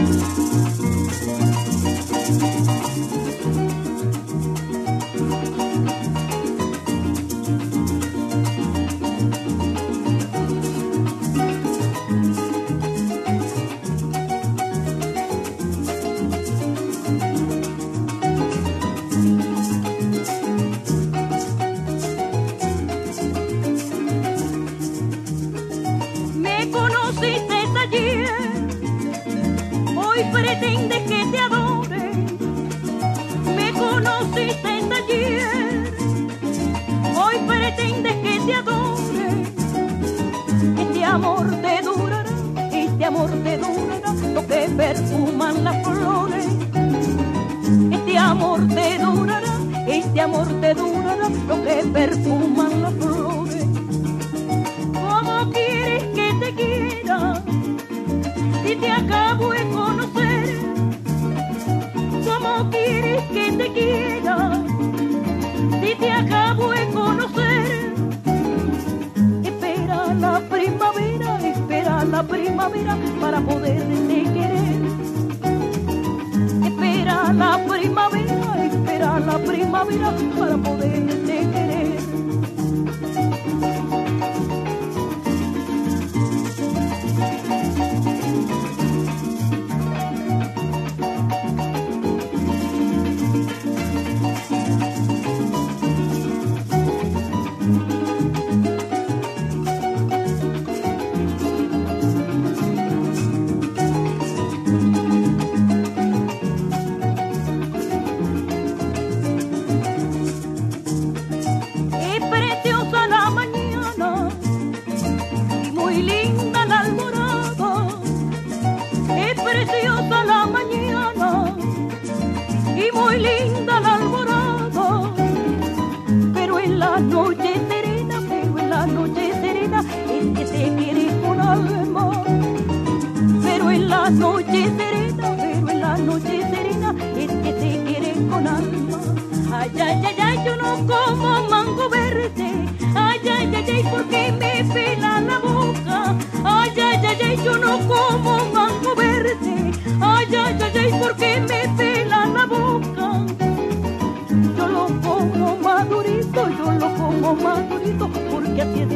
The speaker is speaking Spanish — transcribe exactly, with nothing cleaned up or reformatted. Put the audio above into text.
Pretendes que te adore, me conociste ayer, hoy pretendes que te adore. Este amor te durará, este amor te durará, lo que perfuman las flores. Este amor te durará, este amor te durará, lo que perfuman las flores. ¿Cómo quieres que te quiera si te acabo de conocer? ¿Cómo quieres que te quiera si te acabo de conocer? Espera la primavera, espera la primavera para poderte querer. Espera la primavera, espera la primavera para poderte querer. Preciosa la mañana y muy linda la alborada, pero en la noche serena, pero en la noche serena es que te quiere con alma. Pero en la noche serena, pero en la noche serena es que te quiere con alma. Ay, ay, ay, ay, yo no como mango verde. Ay, ay, ay, ay, porque me pela la boca. Ay, ay, ay, ay, yo no como mango verde. Ay, ay, ay, ay, porque me pela la boca. Yo lo como madurito, yo lo como madurito, porque así es